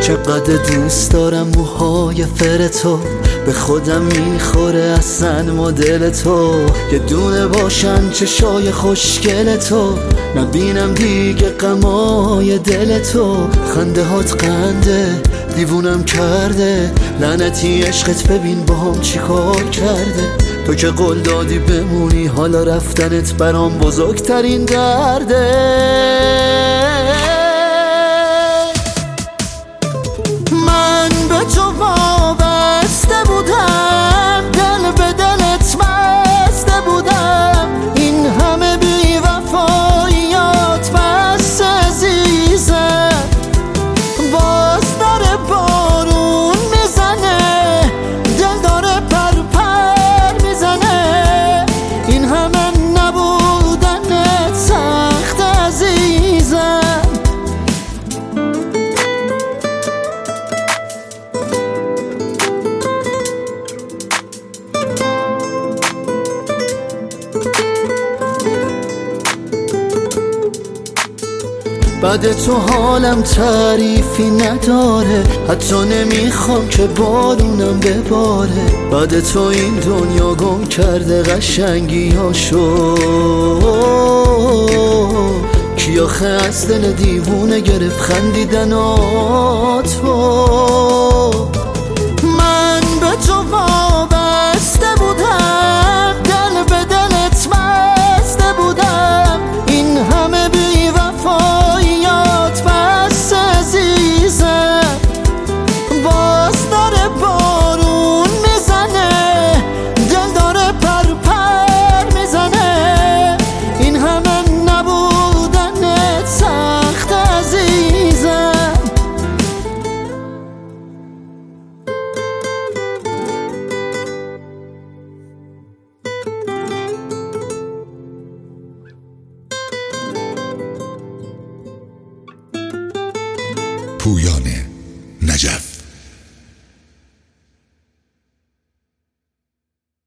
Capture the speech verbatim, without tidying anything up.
چقدر دوست دارم موهای فر تو، به خودم میخوره اصلا مدل تو. یه دونه باشن چشای خوشگل تو، نبینم دیگه غمای دل تو. خنده هات قنده دیوونم کرده، لعنتی عشقت ببین با هم چی کار کرده. تو که قول دادی بمونی، حالا رفتنت برام بزرگترین درده. من به تو وابسته بودم، دل به دلت بسته بودم. این همه بی وفاییات بس عزیزم، باز داره بارون میزنه، دل داره پر پر میزنه. این همه نبودنت سخت عزیزم. بعد تو حالم تعریفی نداره، حتی نمیخوام که بارونم بباره. بعد تو این دنیا گم کرده قشنگی هاشو، کی آخه از دل دیوونه گرفت خندیدناتو. من به تو وابسته بودم، دل به دلت بسته بودم. این همه بی وفاییات بس عزیزم، باز داره بارون میزنه، دل داره پر پر میزنه. این همه نبودنت سخت عزیزم. پویان نجف.